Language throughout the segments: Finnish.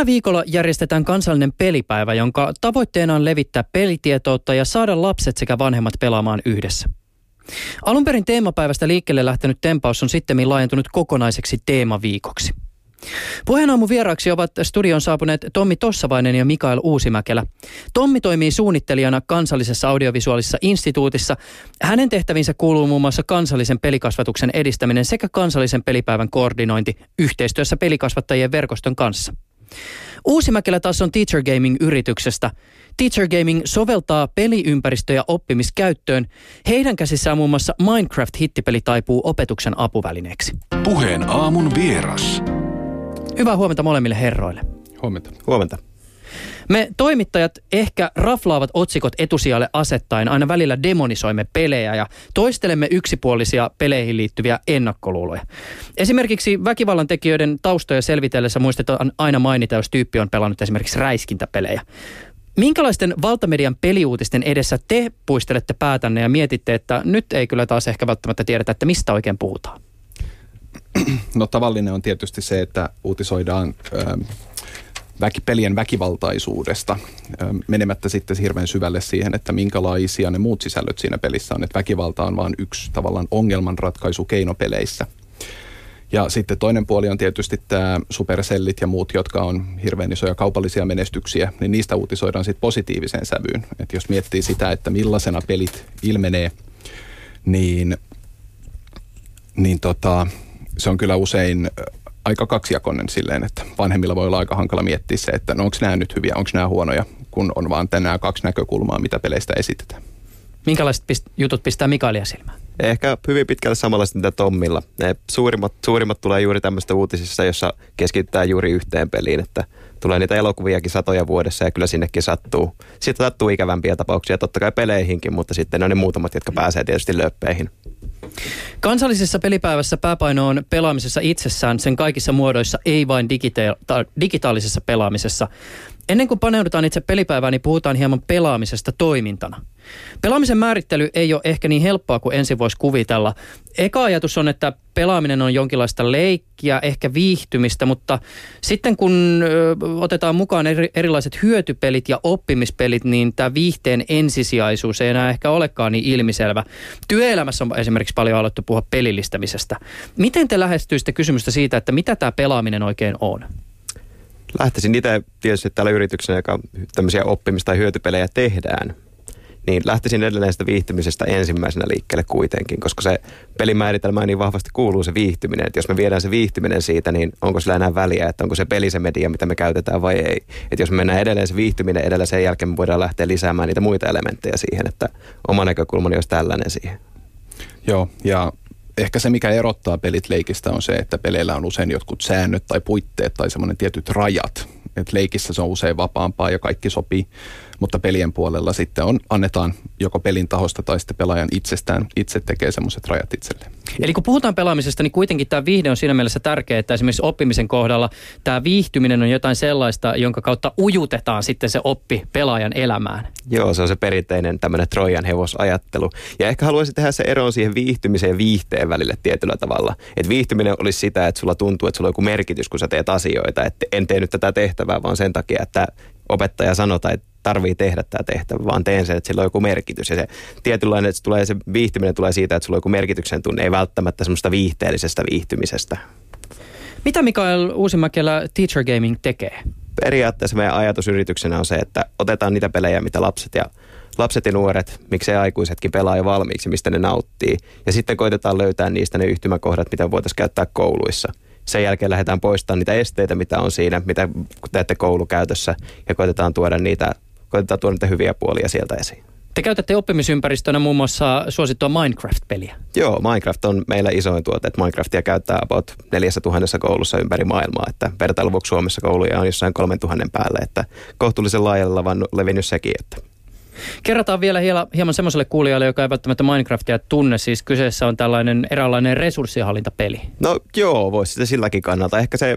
Tällä viikolla järjestetään kansallinen pelipäivä, jonka tavoitteena on levittää pelitietoutta ja saada lapset sekä vanhemmat pelaamaan yhdessä. Alun perin teemapäivästä liikkeelle lähtenyt tempaus on sittemmin laajentunut kokonaiseksi teemaviikoksi. Puheenaamun vieraaksi ovat studion saapuneet Tommi Tossavainen ja Mikael Uusimäkelä. Tommi toimii suunnittelijana kansallisessa audiovisuaalisessa instituutissa. Hänen tehtäviinsä kuuluu muun muassa kansallisen pelikasvatuksen edistäminen sekä kansallisen pelipäivän koordinointi yhteistyössä pelikasvattajien verkoston kanssa. Uusimäkelä taas on Teacher Gaming-yrityksestä. Teacher Gaming soveltaa peliympäristöjä oppimiskäyttöön. Heidän käsissään muun muassa Minecraft-hittipeli taipuu opetuksen apuvälineeksi. Puheen aamun vieras. Hyvää huomenta molemmille herroille. Huomenta. Huomenta. Me toimittajat ehkä raflaavat otsikot etusijalle asettaen, aina välillä demonisoimme pelejä ja toistelemme yksipuolisia peleihin liittyviä ennakkoluuloja. Esimerkiksi väkivallan tekijöiden taustoja selvitellessä muistetaan aina mainita, jos tyyppi on pelannut esimerkiksi räiskintäpelejä. Minkälaisten valtamedian peliuutisten edessä te puistelette päätänne ja mietitte, että nyt ei kyllä taas ehkä välttämättä tiedetä, että mistä oikein puhutaan? No tavallinen on tietysti se, että uutisoidaan pelien väkivaltaisuudesta, menemättä sitten hirveän syvälle siihen, että minkälaisia ne muut sisällöt siinä pelissä on. Että väkivalta on vain yksi tavallaan ongelmanratkaisukeino peleissä. Ja sitten toinen puoli on tietysti tämä Supercellit ja muut, jotka on hirveän isoja kaupallisia menestyksiä, niin niistä uutisoidaan sitten positiiviseen sävyyn. Että jos miettii sitä, että millaisena pelit ilmenee, niin se on kyllä usein aika kaksijakoinen silleen, että vanhemmilla voi olla aika hankala miettiä se, että no onko nämä nyt hyviä, onko nämä huonoja, kun on vaan nämä kaksi näkökulmaa, mitä peleistä esitetään. Minkälaiset jutut pistää Mikaelia silmään? Ehkä hyvin pitkälle samanlaista mitä Tommilla. Ne suurimmat tulee juuri tämmöistä uutisissa, jossa keskitytään juuri yhteen peliin, että tulee niitä elokuviakin satoja vuodessa ja kyllä sinnekin sattuu. Sitten sattuu ikävämpiä tapauksia totta kai peleihinkin, mutta sitten on ne muutamat, jotka pääsee tietysti lööppeihin. Kansallisessa pelipäivässä pääpaino on pelaamisessa itsessään, sen kaikissa muodoissa, ei vain digitaalisessa pelaamisessa. Ennen kuin paneudutaan itse pelipäivään, niin puhutaan hieman pelaamisesta toimintana. Pelaamisen määrittely ei ole ehkä niin helppoa kuin ensin voisi kuvitella. Eka ajatus on, että pelaaminen on jonkinlaista leikkiä, ehkä viihtymistä, mutta sitten kun otetaan mukaan erilaiset hyötypelit ja oppimispelit, niin tämä viihteen ensisijaisuus ei enää ehkä olekaan niin ilmiselvä. Työelämässä on esimerkiksi paljon alettu puhua pelillistämisestä. Miten te lähestyisitte kysymystä siitä, että mitä tämä pelaaminen oikein on? Lähtisin itse tietysti täällä yrityksenä, joka tämmöisiä oppimis- tai hyötypelejä tehdään, niin lähtisin edelleen sitä viihtymisestä ensimmäisenä liikkeelle kuitenkin, koska se pelimääritelmään niin vahvasti kuuluu se viihtyminen. Että jos me viedään se viihtyminen siitä, niin onko sillä enää väliä, että onko se peli se media, mitä me käytetään vai ei. Että jos me mennään edelleen se viihtyminen edellä, sen jälkeen me voidaan lähteä lisäämään niitä muita elementtejä siihen, että oma näkökulmani olisi tällainen siihen. Joo, ja ehkä se, mikä erottaa pelit leikistä on se, että peleillä on usein jotkut säännöt tai puitteet tai semmoinen tietyt rajat. Et leikissä se on usein vapaampaa ja kaikki sopii, mutta pelien puolella sitten annetaan joko pelin tahosta tai sitten pelaajan itse tekee semmoiset rajat itselleen. Eli kun puhutaan pelaamisesta, niin kuitenkin tämä viihde on siinä mielessä tärkeä, että esimerkiksi oppimisen kohdalla tämä viihtyminen on jotain sellaista, jonka kautta ujutetaan sitten se oppi pelaajan elämään. Joo, se on se perinteinen tämmöinen Trojan hevosajattelu. Ja ehkä haluaisin tehdä se eron siihen viihtymisen ja viihteen välille tietyllä tavalla. Että viihtyminen olisi sitä, että sulla tuntuu, että sulla on joku merkitys, kun sä teet asioita. Että en tee nyt tätä tehtävää, vaan sen takia, että opettaja sanoo, että tarvii tehdä tämä tehtävä, vaan teen sen, että sillä on joku merkitys. Ja se tietynlainen, että se viihtyminen tulee siitä, että sulla on joku merkityksen tunne, ei välttämättä semmoista viihteellisestä viihtymisestä. Mitä Mikael Uusimäkelä Teacher Gaming tekee? Periaatteessa meidän ajatusyrityksenä on se, että otetaan niitä pelejä, mitä lapset ja nuoret, miksei aikuisetkin pelaa jo valmiiksi, mistä ne nauttii. Ja sitten koitetaan löytää niistä ne yhtymäkohdat, mitä voitaisiin käyttää kouluissa. Sen jälkeen lähdetään poistamaan niitä esteitä, mitä on siinä, mitä teette koulukäytössä, ja koitetaan tuoda niitä hyviä puolia sieltä esiin. Te käytätte oppimisympäristönä muun muassa suosittua Minecraft-peliä. Joo, Minecraft on meillä isoin tuote, että Minecraftia käyttää about 4000 koulussa ympäri maailmaa, että vertailuvuoksi Suomessa kouluja on jossain 3000 päälle, että kohtuullisen laajalle vaan levinnyt sekin, että kerrataan vielä hieman semmoiselle kuulijalle, joka ei välttämättä Minecraftia tunne. Siis kyseessä on tällainen eräänlainen resurssihallintapeli. No joo, voisi sitä silläkin kannalta. Ehkä se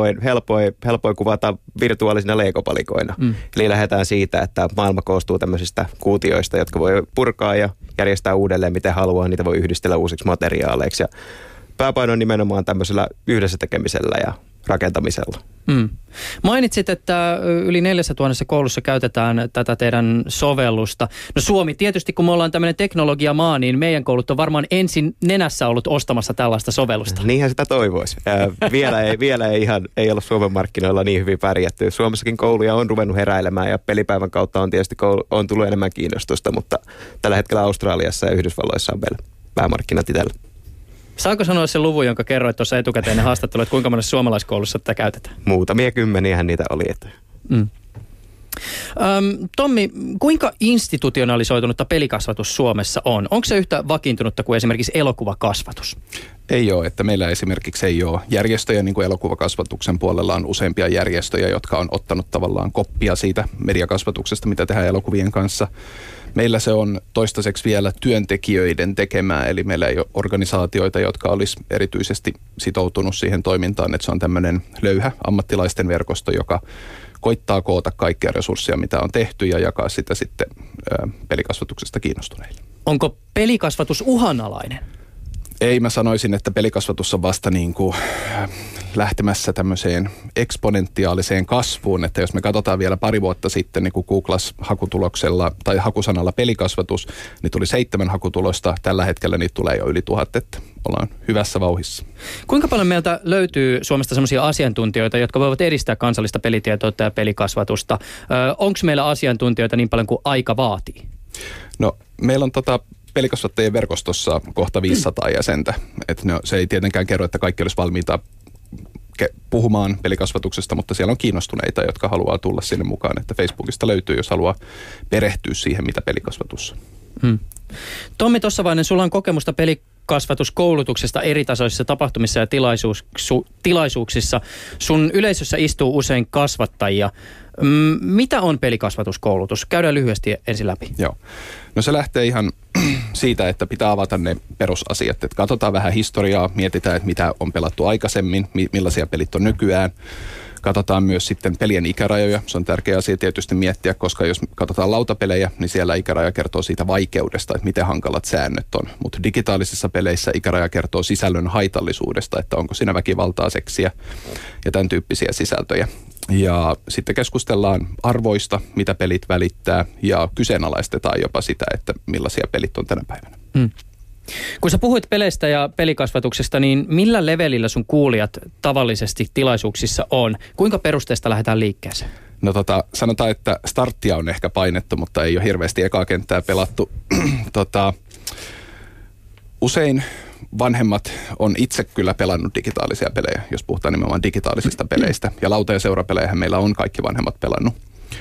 helpoin kuvata virtuaalisina leikopalikoina. Eli lähdetään siitä, että maailma koostuu tämmöisistä kuutioista, jotka voi purkaa ja järjestää uudelleen miten haluaa. Niitä voi yhdistellä uusiksi materiaaleiksi. Ja pääpaino on nimenomaan tämmöisellä yhdessä tekemisellä ja rakentamisella. Mainitsit, että yli 4000 koulussa käytetään tätä teidän sovellusta. No Suomi tietysti, kun me ollaan tämmöinen teknologiamaa, niin meidän koulut on varmaan ensin nenässä ollut ostamassa tällaista sovellusta. Niinhän sitä toivoisi. Vielä ei ole Suomen markkinoilla niin hyvin pärjätty. Suomessakin kouluja on ruvennut heräilemään ja pelipäivän kautta on tietysti on tullut enemmän kiinnostusta, mutta tällä hetkellä Australiassa ja Yhdysvalloissa on vielä päämarkkinat itsellä. Saako sanoa sen luvun, jonka kerroit tuossa etukäteen ne haastattelut, että kuinka monessa suomalaiskoulussa tätä käytetään? Muutamia kymmeniähän niitä oli. Tommi, kuinka institutionalisoitunutta pelikasvatus Suomessa on? Onko se yhtä vakiintunutta kuin esimerkiksi elokuvakasvatus? Ei ole, että meillä esimerkiksi ei ole järjestöjä, niin kuin elokuvakasvatuksen puolella on useampia järjestöjä, jotka on ottanut tavallaan koppia siitä mediakasvatuksesta, mitä tehdään elokuvien kanssa. Meillä se on toistaiseksi vielä työntekijöiden tekemää, eli meillä ei ole organisaatioita, jotka olisi erityisesti sitoutunut siihen toimintaan, että se on tämmöinen löyhä ammattilaisten verkosto, joka koittaa koota kaikkia resursseja, mitä on tehty ja jakaa sitä sitten pelikasvatuksesta kiinnostuneille. Onko pelikasvatus uhanalainen? Ei, mä sanoisin, että pelikasvatus on vasta niin kuin lähtemässä tämmöiseen eksponentiaaliseen kasvuun, että jos me katsotaan vielä pari vuotta sitten, niin kun googlas hakutuloksella tai hakusanalla pelikasvatus, niin tuli 7 hakutulosta. Tällä hetkellä niitä tulee jo yli 1000, että ollaan hyvässä vauhissa. Kuinka paljon meiltä löytyy Suomesta sellaisia asiantuntijoita, jotka voivat edistää kansallista pelitietoutta ja pelikasvatusta? Onko meillä asiantuntijoita niin paljon kuin aika vaatii? No, meillä on pelikasvattajien verkostossa kohta 500 jäsentä. Se ei tietenkään kerro, että kaikki olisi valmiita puhumaan pelikasvatuksesta, mutta siellä on kiinnostuneita, jotka haluaa tulla sinne mukaan. Että Facebookista löytyy, jos haluaa perehtyä siihen, mitä pelikasvatus on. Tommi Tossavainen, sulla on kokemusta pelikasvatuskoulutuksesta eritasoisissa tapahtumissa ja tilaisuuksissa. Sun yleisössä istuu usein kasvattajia. Mitä on pelikasvatuskoulutus? Käydään lyhyesti ensin läpi. Joo. No se lähtee ihan siitä, että pitää avata ne perusasiat. Että katsotaan vähän historiaa, mietitään, että mitä on pelattu aikaisemmin, millaisia pelit on nykyään. Katsotaan myös sitten pelien ikärajoja. Se on tärkeä asia tietysti miettiä, koska jos katsotaan lautapelejä, niin siellä ikäraja kertoo siitä vaikeudesta, että miten hankalat säännöt on. Mutta digitaalisissa peleissä ikäraja kertoo sisällön haitallisuudesta, että onko siinä väkivaltaa, seksiä ja tämän tyyppisiä sisältöjä. Ja sitten keskustellaan arvoista, mitä pelit välittää, ja kyseenalaistetaan jopa sitä, että millaisia pelit on tänä päivänä. Kun sä puhuit peleistä ja pelikasvatuksesta, niin millä levelillä sun kuulijat tavallisesti tilaisuuksissa on? Kuinka perusteesta lähdetään liikkeeseen? No sanotaan, että starttia on ehkä painettu, mutta ei ole hirveästi ekaa kenttää pelattu. Usein vanhemmat on itse kyllä pelannut digitaalisia pelejä, jos puhutaan nimenomaan digitaalisista peleistä. Ja lauta- ja seurapelejähän meillä on kaikki vanhemmat pelannut.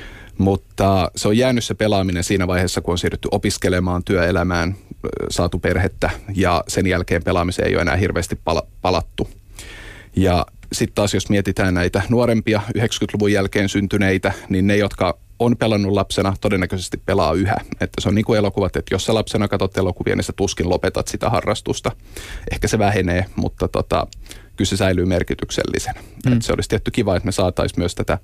Mutta se on jäänyt se pelaaminen siinä vaiheessa, kun on siirrytty opiskelemaan, työelämään, saatu perhettä ja sen jälkeen pelaamiseen ei ole enää hirveästi palattu. Ja sitten taas jos mietitään näitä nuorempia 90-luvun jälkeen syntyneitä, niin ne, jotka on pelannut lapsena, todennäköisesti pelaa yhä. Että se on niin kuin elokuvat, että jos sä lapsena katsot elokuvia, niin sä tuskin lopetat sitä harrastusta. Ehkä se vähenee, mutta kyllä se säilyy merkityksellisenä. Että se olisi tietty kiva, että me saataisiin myös tätä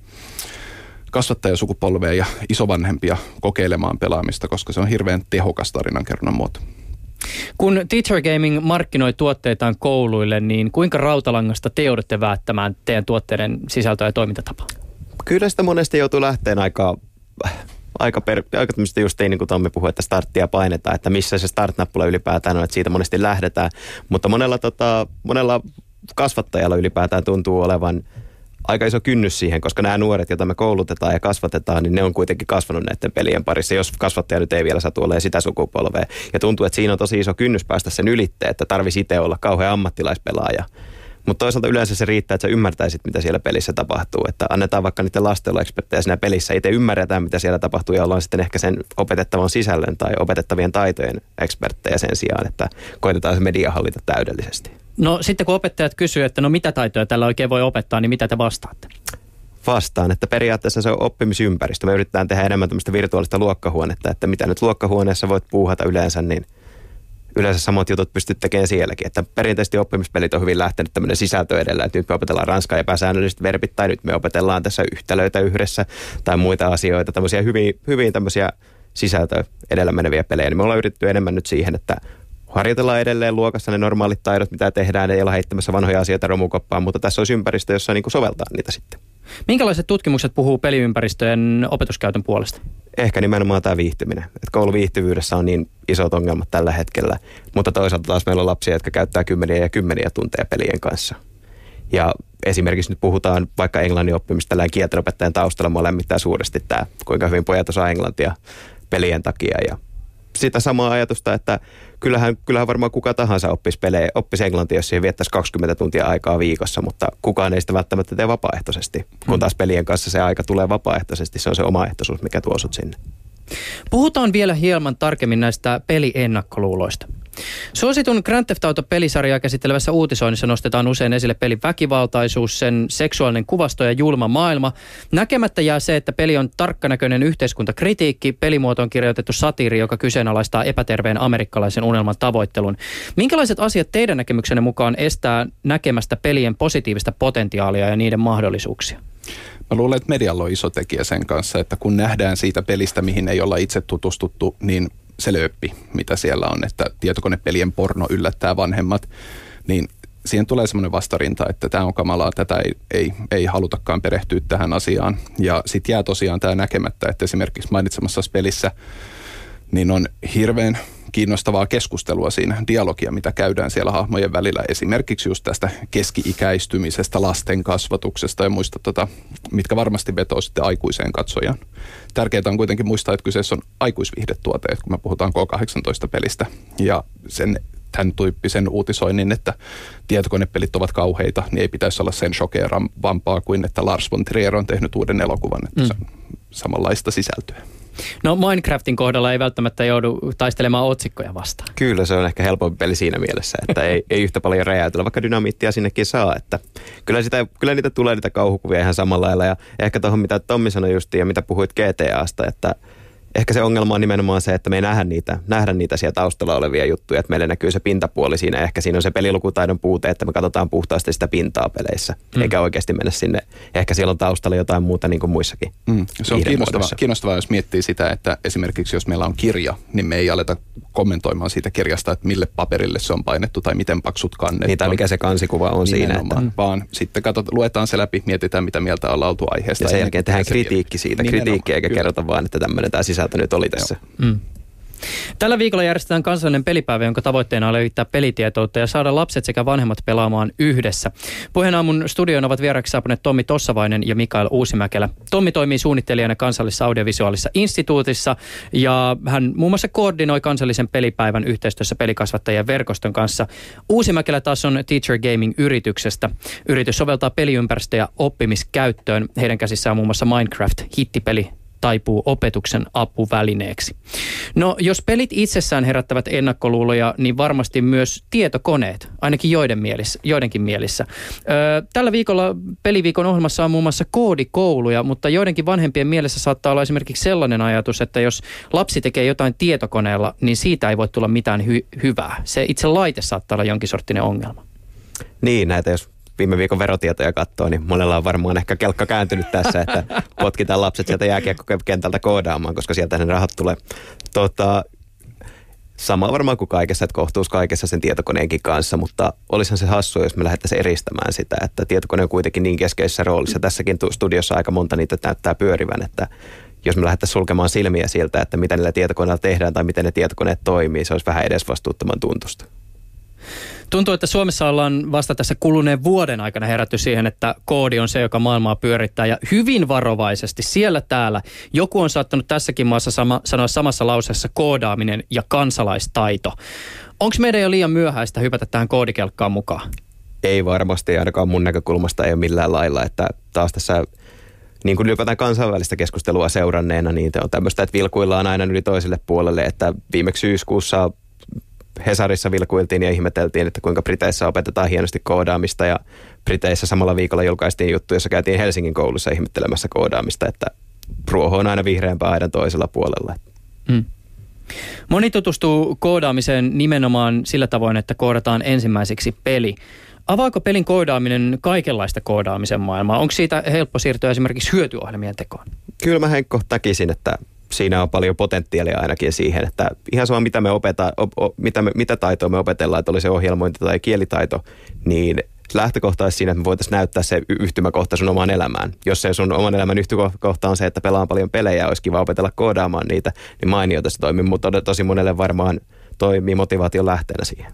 kasvattajasukupolvea ja isovanhempia kokeilemaan pelaamista, koska se on hirveän tehokas tarinankerronnan muoto. Kun Teacher Gaming markkinoi tuotteitaan kouluille, niin kuinka rautalangasta te joudutte välttämään teidän tuotteiden sisältöä ja toimintatapaa? Kyllä sitä monesti joutuu lähteen aika tämmöistä just niin kuin Tommi puhui, että starttia painetaan, että missä se start-nappula ylipäätään on, että siitä monesti lähdetään. Mutta monella kasvattajalla ylipäätään tuntuu olevan aika iso kynnys siihen, koska nämä nuoret, joita me koulutetaan ja kasvatetaan, niin ne on kuitenkin kasvanut näiden pelien parissa, jos kasvattaja nyt ei vielä satu olemaan sitä sukupolvea. Ja tuntuu, että siinä on tosi iso kynnys päästä sen ylitteen, että tarvitsisi itse olla kauhean ammattilaispelaaja. Mutta toisaalta yleensä se riittää, että sä ymmärtäisit, mitä siellä pelissä tapahtuu. Että annetaan vaikka niiden lasten olla eksperttejä siinä pelissä. Itse ymmärretään, mitä siellä tapahtuu ja ollaan sitten ehkä sen opetettavan sisällön tai opetettavien taitojen eksperttejä sen sijaan, että koitetaan se media hallita täydellisesti. No sitten kun opettajat kysyy, että no mitä taitoja tällä oikein voi opettaa, niin mitä te vastaatte? Vastaan, että periaatteessa se on oppimisympäristö. Me yritetään tehdä enemmän tämmöistä virtuaalista luokkahuonetta, että mitä nyt luokkahuoneessa voit puuhata yleensä, niin yleensä samat jutut pystyt tekemään sielläkin. Että perinteisesti oppimispelit on hyvin lähtenyt tämmöinen sisältö edellä, että nyt me opetellaan ranskaa epäsäännölliset verbit, tai nyt me opetellaan tässä yhtälöitä yhdessä, tai muita asioita, tämmöisiä hyvin tämmöisiä sisältö edellä meneviä pelejä. Niin me ollaan yritetty enemmän nyt siihen, että harjoitellaan edelleen luokassa ne normaalit taidot, mitä tehdään, ei olla heittämässä vanhoja asioita romukoppaan, mutta tässä olisi ympäristö, jossa niin kuin soveltaa niitä sitten. Minkälaiset tutkimukset puhuu peliympäristöjen opetuskäytön puolesta? Ehkä nimenomaan tämä viihtyminen. Että kouluviihtyvyydessä on niin isot ongelmat tällä hetkellä, mutta toisaalta taas meillä on lapsia, jotka käyttää kymmeniä ja kymmeniä tunteja pelien kanssa. Ja esimerkiksi nyt puhutaan vaikka englannin oppimista tällä kieltenopettajan taustalla. Mua lämmittää suuresti tämä, kuinka hyvin pojat osaa englantia pelien takia. Ja sitä samaa ajatusta, että kyllähän varmaan kuka tahansa oppisi englantia, jos siihen viettäisi 20 tuntia aikaa viikossa, mutta kukaan ei sitä välttämättä tee vapaaehtoisesti. Kun taas pelien kanssa se aika tulee vapaaehtoisesti, se on se omaehtoisuus, mikä tuo sut sinne. Puhutaan vielä hieman tarkemmin näistä peliennakkoluuloista. Suositun Grand Theft Auto-pelisarjaa käsittelevässä uutisoinnissa nostetaan usein esille pelin väkivaltaisuus, sen seksuaalinen kuvasto ja julma maailma. Näkemättä jää se, että peli on tarkkanäköinen yhteiskuntakritiikki, pelimuotoon kirjoitettu satiiri, joka kyseenalaistaa epäterveen amerikkalaisen unelman tavoittelun. Minkälaiset asiat teidän näkemyksenne mukaan estää näkemästä pelien positiivista potentiaalia ja niiden mahdollisuuksia? Mä luulen, että medialla on iso tekijä sen kanssa, että kun nähdään siitä pelistä, mihin ei olla itse tutustuttu, niin se lööppi, mitä siellä on, että tietokonepelien porno yllättää vanhemmat, niin siihen tulee semmoinen vastarinta, että tämä on kamalaa, tätä ei halutakaan perehtyä tähän asiaan. Ja sitten jää tosiaan tämä näkemättä, että esimerkiksi mainitsemassa pelissä niin on hirveän kiinnostavaa keskustelua siinä, dialogia, mitä käydään siellä hahmojen välillä. Esimerkiksi just tästä keski-ikäistymisestä, lasten kasvatuksesta ja muista, mitkä varmasti vetoo sitten aikuiseen katsojaan. Tärkeää on kuitenkin muistaa, että kyseessä on aikuisviihdetuote, kun me puhutaan K18-pelistä. Ja tämän tyyppisen uutisoinnin, että tietokonepelit ovat kauheita, niin ei pitäisi olla sen shokeeravampaa kuin, että Lars von Trier on tehnyt uuden elokuvan, että se on samanlaista sisältöä. No Minecraftin kohdalla ei välttämättä joudu taistelemaan otsikkoja vastaan. Kyllä se on ehkä helpompi peli siinä mielessä, että ei yhtä paljon räjäytellä, vaikka dynamiittia sinnekin saa. Että kyllä niitä tulee niitä kauhukuvia ihan samalla lailla. Ja ehkä tuohon mitä Tommi sanoi justiin ja mitä puhuit GTAsta, että ehkä se ongelma on nimenomaan se, että me ei nähdä niitä siellä taustalla olevia juttuja, että meille näkyy se pintapuoli siinä. Ehkä siinä on se pelilukutaidon puute, että me katsotaan puhtaasti sitä pintaa peleissä, eikä oikeasti mennä sinne. Ehkä siellä on taustalla jotain muuta niin kuin muissakin. Se on kiinnostavaa, jos miettii sitä, että esimerkiksi jos meillä on kirja, niin me ei aleta kommentoimaan siitä kirjasta, että mille paperille se on painettu tai miten paksut kannet. Niin, tai mikä se kansikuva on siinä. Vaan sitten luetaan se läpi, mietitään mitä mieltä ollaan oltu aiheesta. Ja sen jälkeen tehdään kritiikki siitä. Kritiikki eikä kerrota vaan, että tämmöinen tämä sisältö nyt oli tässä. Tällä viikolla järjestetään kansallinen pelipäivä, jonka tavoitteena on levittää pelitietoutta ja saada lapset sekä vanhemmat pelaamaan yhdessä. Puheen aamun studioon ovat vieraiksi saapuneet Tommi Tossavainen ja Mikael Uusimäkelä. Tommi toimii suunnittelijana kansallisessa audiovisuaalisessa instituutissa ja hän muun muassa koordinoi kansallisen pelipäivän yhteistyössä pelikasvattajien verkoston kanssa. Uusimäkelä taas on Teacher Gaming-yrityksestä. Yritys soveltaa peliympäristöjä oppimiskäyttöön. Heidän käsissään on muun muassa Minecraft-hittipeli taipuu opetuksen apuvälineeksi. No, jos pelit itsessään herättävät ennakkoluuloja, niin varmasti myös tietokoneet, ainakin joidenkin mielissä. Tällä viikolla peliviikon ohjelmassa on muun muassa koodikouluja, mutta joidenkin vanhempien mielessä saattaa olla esimerkiksi sellainen ajatus, että jos lapsi tekee jotain tietokoneella, niin siitä ei voi tulla mitään hyvää. Se itse laite saattaa olla jonkin sorttinen ongelma. Niin, näitä jos viime viikon verotietoja katsoo, niin monella on varmaan ehkä kelkka kääntynyt tässä, että potkitaan lapset sieltä jääkiekkokentältä koodaamaan, koska sieltä ne rahat tulee. Sama varmaan kuin kaikessa, että kohtuus kaikessa sen tietokoneenkin kanssa, mutta olisihan se hassua, jos me lähdettäisiin eristämään sitä, että tietokone on kuitenkin niin keskeisessä roolissa. Tässäkin studiossa aika monta niitä näyttää pyörivän, että jos me lähdettäisiin sulkemaan silmiä siltä, että mitä niillä tietokoneilla tehdään tai miten ne tietokoneet toimii, se olisi vähän edesvastuuttoman tuntusta. Tuntuu, että Suomessa ollaan vasta tässä kuluneen vuoden aikana herätty siihen, että koodi on se, joka maailmaa pyörittää ja hyvin varovaisesti siellä täällä. Joku on saattanut tässäkin maassa sanoa samassa lauseessa koodaaminen ja kansalaistaito. Onko meidän jo liian myöhäistä hypätä tähän koodikelkkaan mukaan? Ei varmasti, ainakaan mun näkökulmasta ei ole millään lailla, että taas tässä niin kuin ylipäätään kansainvälistä keskustelua seuranneena, niin on tämmöistä, että vilkuillaan aina yli toiselle puolelle, että viimeksi syyskuussa Hesarissa vilkuiltiin ja ihmeteltiin, että kuinka Briteissä opetetaan hienosti koodaamista ja Briteissä samalla viikolla julkaistiin juttu, jossa käytiin Helsingin koulussa ihmettelemässä koodaamista, että ruoho on aina vihreämpää aidan toisella puolella. Moni tutustuu koodaamiseen nimenomaan sillä tavoin, että koodataan ensimmäiseksi peli. Avaako pelin koodaaminen kaikenlaista koodaamisen maailmaa? Onko siitä helppo siirtyä esimerkiksi hyötyohjelmien tekoon? Kyllä mä Henkko näkisin, että siinä on paljon potentiaalia ainakin siihen, että ihan sama mitä me mitä taitoa me opetellaan, että oli se ohjelmointi tai kielitaito, niin lähtökohta olisi siinä, että me voitaisiin näyttää se yhtymäkohta sun omaan elämään. Jos se sun oman elämän yhtymäkohta on se, että pelaan paljon pelejä, olisi kiva opetella koodaamaan niitä, niin mainiota se toimii, mutta tosi monelle varmaan toimii motivaation lähteenä siihen.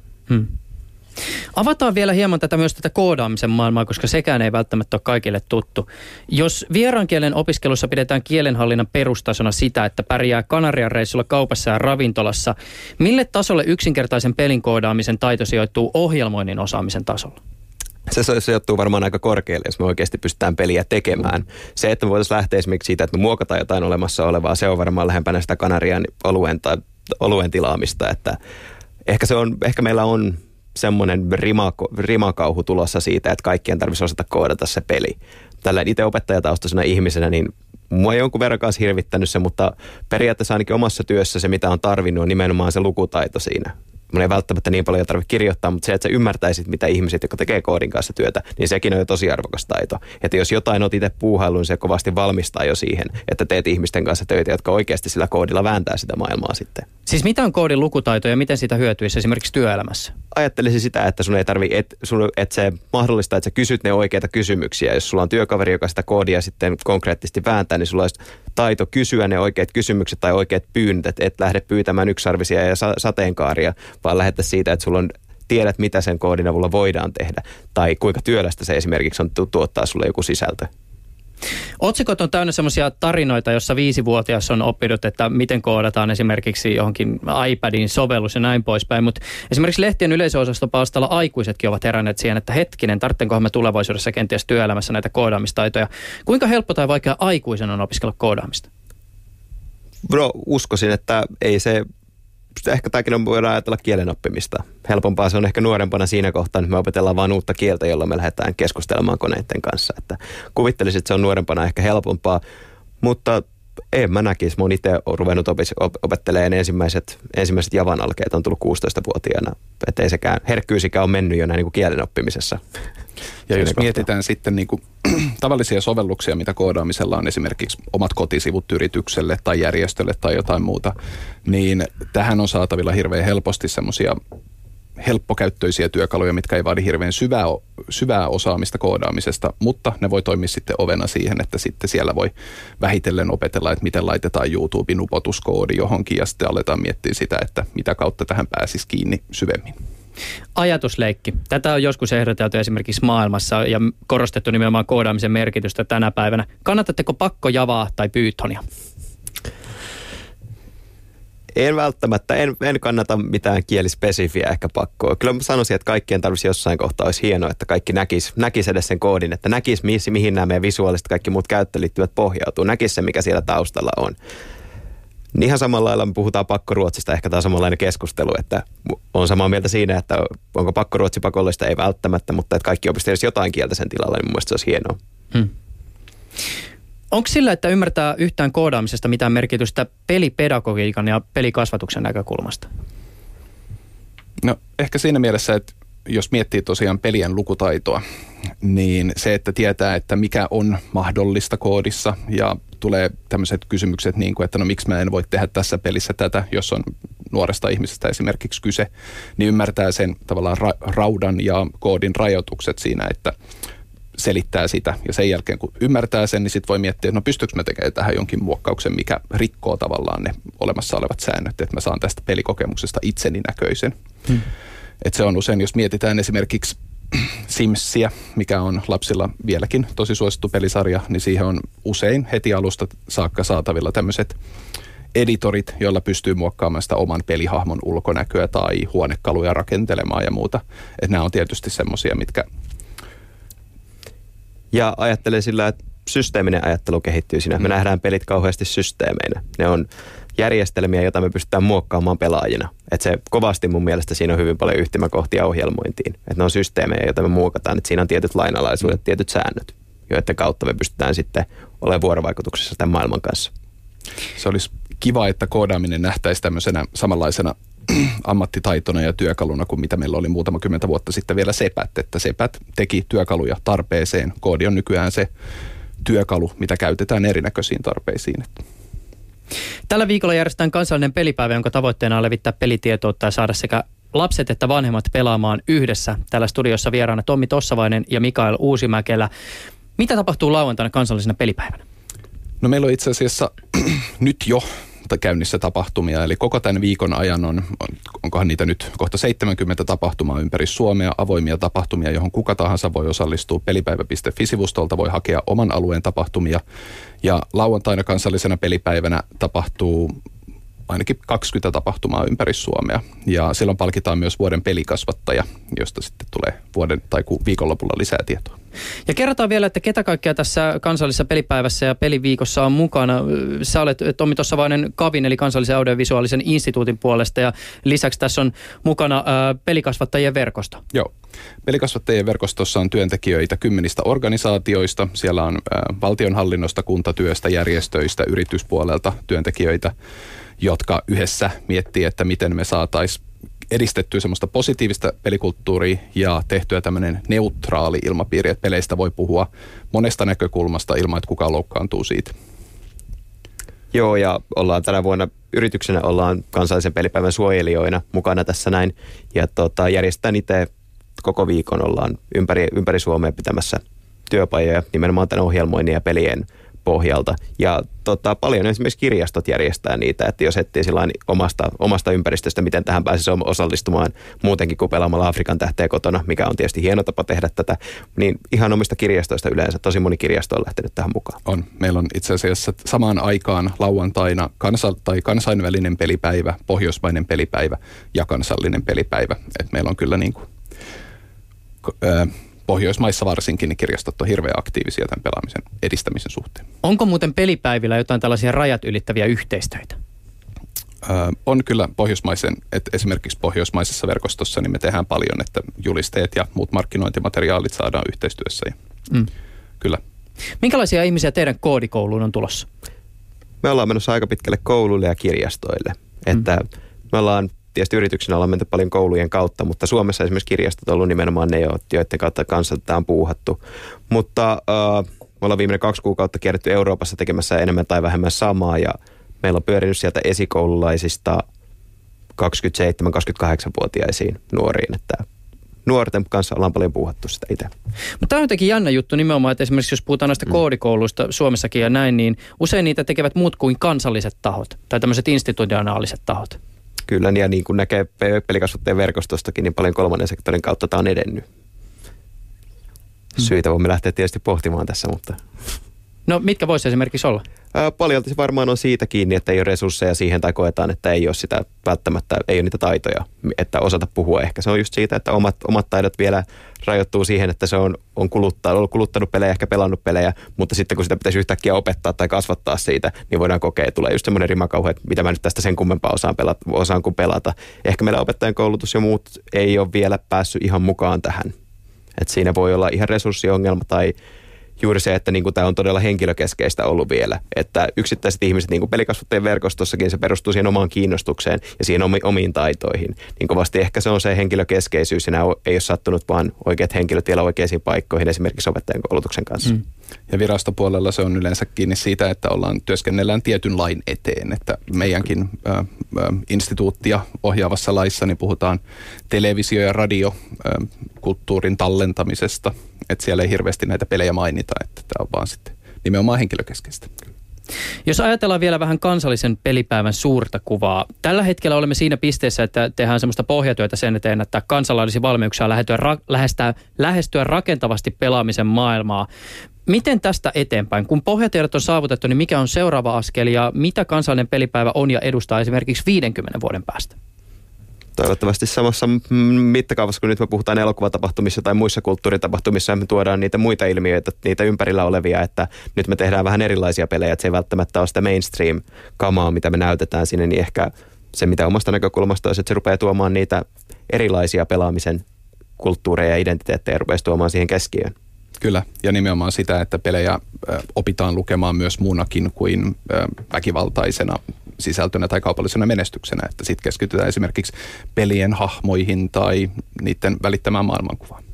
Avataan vielä hieman myös tätä koodaamisen maailmaa, koska sekään ei välttämättä ole kaikille tuttu. Jos vieraan kielen opiskelussa pidetään kielenhallinnan perustasona sitä, että pärjää Kanarian reissulla kaupassa ja ravintolassa, mille tasolle yksinkertaisen pelin koodaamisen taito sijoittuu ohjelmoinnin osaamisen tasolla? Se sijoittuu varmaan aika korkealle, jos me oikeasti pystytään peliä tekemään. Se, että me voitaisiin lähteä esimerkiksi siitä, että me muokataan jotain olemassa olevaa, se on varmaan lähempänä sitä Kanarian oluen tilaamista. Että ehkä meillä on semmoinen rimakauhu tulossa siitä, että kaikkien tarvitsisi osata koodata se peli. Tällä itse opettajataustaisena ihmisenä, niin mua jonkun verran kanssa hirvittänyt se, mutta periaatteessa ainakin omassa työssä se, mitä on tarvinnut, on nimenomaan se lukutaito siinä. Mun ei välttämättä niin paljon tarvitse kirjoittaa, mutta se, että sä ymmärtäisit, mitä ihmiset, jotka tekee koodin kanssa työtä, niin sekin on jo tosi arvokas taito. Että jos jotain oot itse puuhailu, niin se kovasti valmistaa jo siihen, että teet ihmisten kanssa töitä, jotka oikeasti sillä koodilla vääntää sitä maailmaa sitten. Siis mitä on koodin lukutaito ja miten sitä hyötyisi esimerkiksi työelämässä? Ajattelisin sitä, että sun ei tarvitse, että se mahdollistaa, että sä kysyt ne oikeita kysymyksiä. Jos sulla on työkaveri, joka sitä koodia sitten konkreettisesti vääntää, niin sulla olisi taito kysyä ne oikeat kysymykset tai oikeat pyynnöt, että et lähde pyytämään yksarvisia ja sateenkaaria, vaan lähetä siitä, että sulla tiedät, mitä sen koodin avulla voidaan tehdä tai kuinka työlästä se esimerkiksi on tuottaa sulle joku sisältö. Otsikot on täynnä semmoisia tarinoita, jossa 5-vuotias on oppinut, että miten koodataan esimerkiksi johonkin iPadin sovellus ja näin poispäin. Mutta esimerkiksi lehtien yleisöosastopalstalla aikuisetkin ovat heränneet siihen, että hetkinen, tarvitsenkohan me tulevaisuudessa kenties työelämässä näitä koodaamistaitoja. Kuinka helppo tai vaikea aikuisen on opiskella koodaamista? No, uskoisin, että ei se... Ehkä tämäkin voidaan ajatella kielen oppimista. Helpompaa se on ehkä nuorempana siinä kohtaa, että me opetellaan vain uutta kieltä, jolla me lähdetään keskustelemaan koneiden kanssa. Että kuvittelisin, että se on nuorempana ehkä helpompaa, mutta en mä näkisi. Mä oon itse ruvennut opettelemaan ensimmäiset Javan alkeet on tullut 16-vuotiaana. Että ei sekään herkkyysikään ole mennyt jo näin niin kuin kielen oppimisessa. Ja jos mietitään sitten niin kuin tavallisia sovelluksia, mitä koodaamisella on esimerkiksi omat kotisivut yritykselle tai järjestölle tai jotain muuta, niin tähän on saatavilla hirveän helposti semmoisia helppokäyttöisiä työkaluja, mitkä ei vaadi hirveän syvää osaamista koodaamisesta, mutta ne voi toimia sitten ovena siihen, että sitten siellä voi vähitellen opetella, että miten laitetaan YouTuben upotuskoodi johonkin ja sitten aletaan miettiä sitä, että mitä kautta tähän pääsisi kiinni syvemmin. Ajatusleikki. Tätä on joskus ehdoteltu esimerkiksi maailmassa ja korostettu nimenomaan koodaamisen merkitystä tänä päivänä. Kannatatteko pakko-javaa tai Pythonia? En välttämättä, en kannata mitään kielispesifiä ehkä pakkoa. Kyllä mä sanoisin, että kaikkien tarvitsisi jossain kohtaa olisi hienoa, että kaikki näkisi edes sen koodin, että näkisi mihin nämä meidän visuaaliset kaikki muut käyttöliittyvät pohjautuu, näkisi se, mikä siellä taustalla on. Niin ihan samalla lailla me puhutaan pakkoruotsista, ehkä tämä on samanlainen keskustelu, että on samaa mieltä siinä, että onko pakkoruotsi pakollista, ei välttämättä, mutta että kaikki opiskelisi jotain kieltä sen tilalla, niin mun mielestä se olisi hienoa. Onko sillä, että ymmärtää yhtään koodaamisesta mitään merkitystä pelipedagogiikan ja pelikasvatuksen näkökulmasta? No ehkä siinä mielessä, että jos miettii tosiaan pelien lukutaitoa, niin se, että tietää, että mikä on mahdollista koodissa ja tulee tämmöiset kysymykset niin kuin, että no miksi mä en voi tehdä tässä pelissä tätä, jos on nuoresta ihmisestä esimerkiksi kyse, niin ymmärtää sen tavallaan raudan ja koodin rajoitukset siinä, että selittää sitä ja sen jälkeen kun ymmärtää sen, niin sitten voi miettiä, että no pystyykö mä tekemään tähän jonkin muokkauksen, mikä rikkoo tavallaan ne olemassa olevat säännöt, että mä saan tästä pelikokemuksesta itseni näköisen. Että se on usein, jos mietitään esimerkiksi Simsia, mikä on lapsilla vieläkin tosi suosittu pelisarja, niin siihen on usein heti alusta saakka saatavilla tämmöiset editorit, joilla pystyy muokkaamaan sitä oman pelihahmon ulkonäköä tai huonekaluja rakentelemaan ja muuta. Että nämä on tietysti semmoisia, mitkä... Ja ajattelen sillä, että systeeminen ajattelu kehittyy siinä. Me nähdään pelit kauheasti systeemeinä. Ne on järjestelmiä, joita me pystytään muokkaamaan pelaajina. Että se kovasti mun mielestä siinä on hyvin paljon yhtymäkohtia ohjelmointiin. Että ne on systeemejä, joita me muokataan. Että siinä on tietyt lainalaisuudet, tietyt säännöt, joiden kautta me pystytään sitten olemaan vuorovaikutuksessa tämän maailman kanssa. Se olisi kiva, että koodaaminen nähtäisi tämmöisenä samanlaisena ammattitaitona ja työkaluna kuin mitä meillä oli muutama 10 vuotta sitten vielä sepät. Että sepät teki työkaluja tarpeeseen. Koodi on nykyään se työkalu, mitä käytetään erinäköisiin tarpeisiin. Tällä viikolla järjestetään kansallinen pelipäivä, jonka tavoitteena on levittää pelitietoutta ja saada sekä lapset että vanhemmat pelaamaan yhdessä. Täällä studiossa vieraana Tommi Tossavainen ja Mikael Uusimäkelä. Mitä tapahtuu lauantaina kansallisena pelipäivänä? No meillä on itse asiassa nyt jo käynnissä tapahtumia, eli koko tämän viikon ajan onkohan niitä nyt kohta 70 tapahtumaa ympäri Suomea, avoimia tapahtumia, johon kuka tahansa voi osallistua. Pelipäivä.fi-sivustolta voi hakea oman alueen tapahtumia, ja lauantaina kansallisena pelipäivänä tapahtuu ainakin 20 tapahtumaa ympäri Suomea, ja silloin palkitaan myös vuoden pelikasvattaja, josta sitten tulee vuoden tai viikonlopulla lisää tietoa. Ja kerrotaan vielä, että ketä kaikkea tässä kansallisessa pelipäivässä ja peliviikossa on mukana. Sä olet Tommi Tossavainen KAVin eli Kansallisen audiovisuaalisen instituutin puolesta, ja lisäksi tässä on mukana pelikasvattajien verkosto. Joo. Pelikasvattajien verkostossa on työntekijöitä 10 organisaatioista. Siellä on valtionhallinnosta, kuntatyöstä, järjestöistä, yrityspuolelta työntekijöitä, jotka yhdessä miettii, että miten me saataisiin edistettyä semmoista positiivista pelikulttuuria ja tehtyä tämmöinen neutraali ilmapiiri, että peleistä voi puhua monesta näkökulmasta ilman, että kukaan loukkaantuu siitä. Joo, ja ollaan tänä vuonna yrityksenä ollaan kansallisen pelipäivän suojelijoina mukana tässä näin, ja järjestetään itse koko viikon ollaan ympäri Suomea pitämässä työpajoja nimenomaan tämän ohjelmoinnin ja pelien pohjalta. Ja paljon esimerkiksi kirjastot järjestää niitä, että jos etsii sillain omasta ympäristöstä, miten tähän pääsisi osallistumaan muutenkin kuin pelaamalla Afrikan tähteä kotona, mikä on tietysti hieno tapa tehdä tätä, niin ihan omista kirjastoista yleensä tosi moni kirjasto on lähtenyt tähän mukaan. On. Meillä on itse asiassa samaan aikaan lauantaina kansainvälinen pelipäivä, pohjoismainen pelipäivä ja kansallinen pelipäivä. Et meillä on kyllä niin kuin, Pohjoismaissa varsinkin niin kirjastot on hirveän aktiivisia tämän pelaamisen edistämisen suhteen. Onko muuten pelipäivillä jotain tällaisia rajat ylittäviä yhteistöitä? On kyllä esimerkiksi pohjoismaisessa verkostossa niin me tehdään paljon, että julisteet ja muut markkinointimateriaalit saadaan yhteistyössä. Kyllä. Minkälaisia ihmisiä teidän koodikouluun on tulossa? Me ollaan menossa aika pitkälle kouluille ja kirjastoille. Että me ollaan tietysti yrityksenä ollaan menty paljon koulujen kautta, mutta Suomessa esimerkiksi kirjastot on ollut nimenomaan ne, joiden kautta kanssa tätä on puuhattu. Mutta me ollaan viimeinen 2 kuukautta kierretty Euroopassa tekemässä enemmän tai vähemmän samaa, ja meillä on pyörinyt sieltä esikoululaisista 27-28-vuotiaisiin nuoriin, että nuorten kanssa ollaan paljon puuhattu sitä itse. Mutta tämä on jotenkin jännä juttu nimenomaan, että esimerkiksi jos puhutaan näistä koodikouluista Suomessakin ja näin, niin usein niitä tekevät muut kuin kansalliset tahot tai tämmöiset institutionaaliset tahot. Kyllä, ja niin kuin näkee pelikasvattajien verkostostakin, niin paljon kolmannen sektorin kautta tämä on edennyt. Syitä voimme lähteä tietysti pohtimaan tässä, mutta... No mitkä voisi esimerkiksi olla? Paljolti se varmaan on siitä kiinni, että ei ole resursseja siihen tai koetaan, että ei ole sitä välttämättä, ei ole niitä taitoja, että osata puhua. Ehkä se on just siitä, että omat taidot vielä rajoittuu siihen, että se on kuluttanut pelejä, ehkä pelannut pelejä, mutta sitten kun sitä pitäisi yhtäkkiä opettaa tai kasvattaa siitä, niin voidaan kokea, että tulee just semmoinen rimakauhu, että mitä mä nyt tästä sen kummempaa osaan kuin pelata. Ehkä meillä opettajan koulutus ja muut ei ole vielä päässyt ihan mukaan tähän. Että siinä voi olla ihan resurssiongelma tai juuri se, että niin kuin tämä on todella henkilökeskeistä ollut vielä, että yksittäiset ihmiset, niin kuin pelikasvattajien verkostossakin, se perustuu siihen omaan kiinnostukseen ja siihen omiin taitoihin. Niin kovasti ehkä se on se henkilökeskeisyys, ja ei ole sattunut vaan oikeat henkilöt vielä oikeisiin paikkoihin, esimerkiksi opettajan koulutuksen kanssa. Ja virastopuolella se on yleensä kiinni siitä, että työskennellään tietyn lain eteen, että meidänkin instituuttia ohjaavassa laissa niin puhutaan televisio- ja radiokulttuurin tallentamisesta, että siellä ei hirveästi näitä pelejä mainita, että tämä on vaan sitten nimenomaan henkilökeskeistä. Jos ajatellaan vielä vähän kansallisen pelipäivän suurta kuvaa. Tällä hetkellä olemme siinä pisteessä, että tehdään semmoista pohjatyötä sen eteen, että kansalla olisi valmiuksia lähestyä rakentavasti pelaamisen maailmaa. Miten tästä eteenpäin? Kun pohjatiedot on saavutettu, niin mikä on seuraava askel ja mitä kansallinen pelipäivä on ja edustaa esimerkiksi 50 vuoden päästä? Toivottavasti samassa mittakaavassa, kun nyt me puhutaan elokuvatapahtumissa tai muissa kulttuuritapahtumissa, me tuodaan niitä muita ilmiöitä, niitä ympärillä olevia, että nyt me tehdään vähän erilaisia pelejä, että se ei välttämättä ole sitä mainstream-kamaa, mitä me näytetään sinne, niin ehkä se, mitä omasta näkökulmasta olisi, että se rupeaa tuomaan niitä erilaisia pelaamisen kulttuureja ja identiteettejä, rupeaa tuomaan siihen keskiöön. Kyllä, ja nimenomaan sitä, että pelejä opitaan lukemaan myös muunakin kuin väkivaltaisena sisältönä tai kaupallisena menestyksenä, että sitten keskitytään esimerkiksi pelien hahmoihin tai niiden välittämään maailmankuvaan.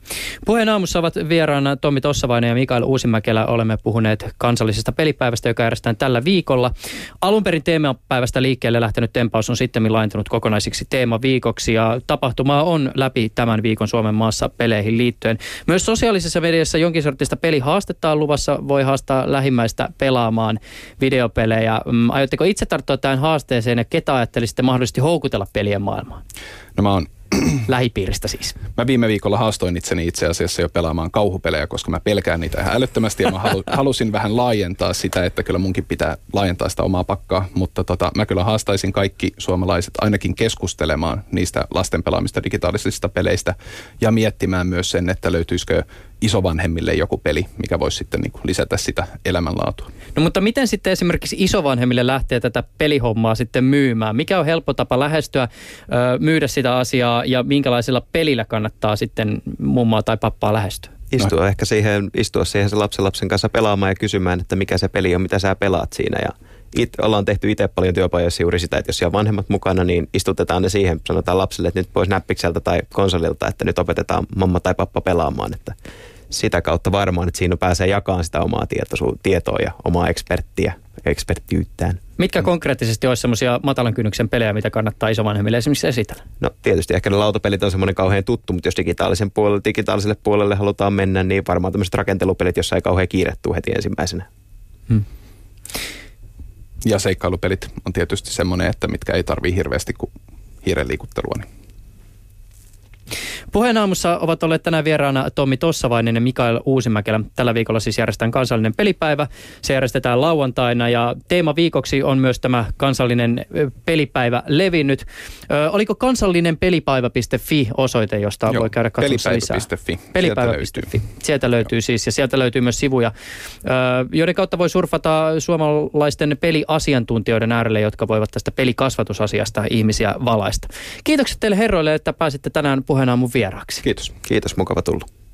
Puheen aamussa ovat vieraana Tommi Tossavainen ja Mikael Uusimäkelä. Olemme puhuneet kansallisesta pelipäivästä, joka järjestetään tällä viikolla. Alun perin teemapäivästä liikkeelle lähtenyt tempaus on sittemmin laajentunut kokonaisiksi teemaviikoksi ja tapahtumaa on läpi tämän viikon Suomen maassa peleihin liittyen. Myös sosiaalisessa mediassa jonkin sortista pelihaastetta on luvassa. Voi haastaa lähimmäistä pelaamaan videopelejä. Aiotteko itse tarttua tähän haasteeseen ja ketä ajattelisitte mahdollisesti houkutella pelien maailmaan? No mä oon lähipiiristä siis. Mä viime viikolla haastoin itseni itse asiassa jo pelaamaan kauhupelejä, koska mä pelkään niitä ihan älyttömästi ja mä halusin vähän laajentaa sitä, että kyllä munkin pitää laajentaa sitä omaa pakkaa, mutta mä kyllä haastaisin kaikki suomalaiset ainakin keskustelemaan niistä lasten pelaamista digitaalisista peleistä ja miettimään myös sen, että löytyisikö isovanhemmille joku peli, mikä voisi sitten niin kuin lisätä sitä elämänlaatua. No mutta miten sitten esimerkiksi isovanhemmille lähtee tätä pelihommaa sitten myymään? Mikä on helppo tapa lähestyä, myydä sitä asiaa ja minkälaisella pelillä kannattaa sitten mummaa tai pappaa lähestyä? Istua siihen se lapsen kanssa pelaamaan ja kysymään, että mikä se peli on, mitä sä pelaat siinä. Ja ollaan tehty itse paljon työpajoissa juuri sitä, että jos siellä on vanhemmat mukana, niin istutetaan ne siihen, sanotaan lapselle, että nyt pois näppikseltä tai konsolilta, että nyt opetetaan mamma tai pappa pelaamaan, että sitä kautta varmaan, että siinä pääsee jakamaan sitä omaa tietoa ja omaa eksperttiyttään. Mitkä konkreettisesti olisi semmoisia matalan kynnyksen pelejä, mitä kannattaa isovanhemmille esimerkiksi esitellä? No tietysti ehkä ne lautapelit on semmoinen kauhean tuttu, mutta jos digitaaliselle puolelle halutaan mennä, niin varmaan tämmöiset rakentelupelit, jossa ei kauhean kiirettua heti ensimmäisenä. Ja seikkailupelit on tietysti semmoinen, että mitkä ei tarvii hirveästi kuin hiiren liikuttelua. Niin. Puheen aamussa ovat olleet tänään vieraana Tommi Tossavainen ja Mikael Uusimäkelä. Tällä viikolla siis järjestetään kansallinen pelipäivä. Se järjestetään lauantaina ja teemaviikoksi on myös tämä kansallinen pelipäivä levinnyt. Oliko kansallinenpelipäivä.fi osoite, josta voi käydä katsomassa lisää? Pelipäivä.fi. Sieltä löytyy siis ja sieltä löytyy myös sivuja, joiden kautta voi surfata suomalaisten peliasiantuntijoiden äärelle, jotka voivat tästä pelikasvatusasiasta ihmisiä valaista. Kiitokset teille herroille, että pääsitte tänään Puheen aamun vieraaksi. Kiitos. Kiitos, mukava tulla.